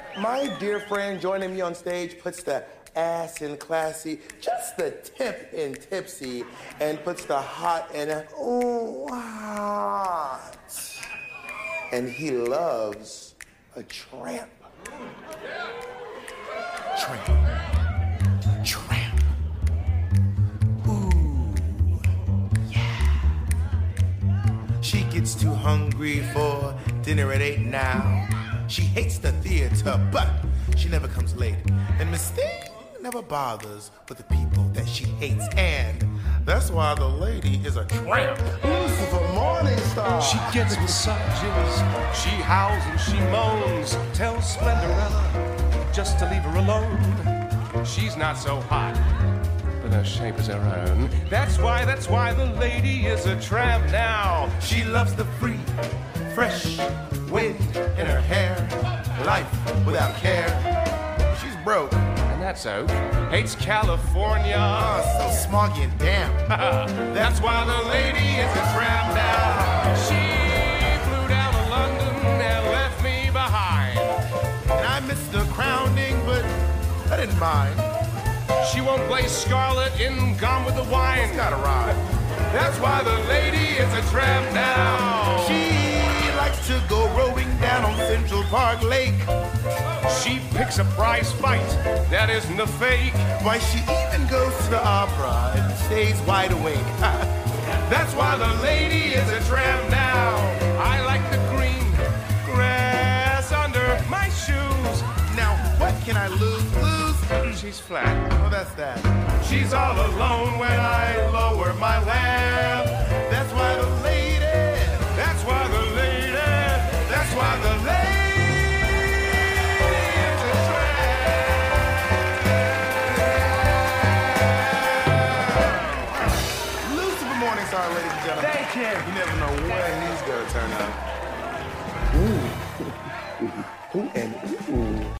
My dear friend joining me on stage puts the ass in classy, just the tip in tipsy, and puts the hot in hot. And he loves a tramp. Tramp. Ooh, yeah. She gets too hungry for dinner at 8 now. She hates the theater, but she never comes late. And Miss Thing never bothers with the people that she hates. And that's why the lady is a tramp. Lucifer Morningstar. She gets massages, she howls and she moans. Tells Splendorella just to leave her alone. She's not so hot, but her shape is her own. That's why the lady is a tramp now. She loves the free, fresh wind in her hair. Life without care. She's broke. And that's Oak. Hates California. Oh, so smoggy and damp. That's why the lady is a tramp now. She flew down to London and left me behind. And I missed the crowning, but I didn't mind. She won't play Scarlet in Gone with the Wind. It's gotta ride. That's why the lady is a tramp now. She likes to go rowing down on Central Park Lake. She picks a prize fight that isn't a fake. Why, she even goes to the opera and stays wide awake. That's why the lady is a tramp now. I like the green grass under my shoes. Now, what can I lose? She's flat. Oh, that's that. She's all alone when I lower my lamp. That's why the lady. That's why the lady. That's why the lady is a tramp. Lucifer Morningstar, ladies and gentlemen. Thank you. You never know when he's gonna turn up. Ooh. Ooh and ooh.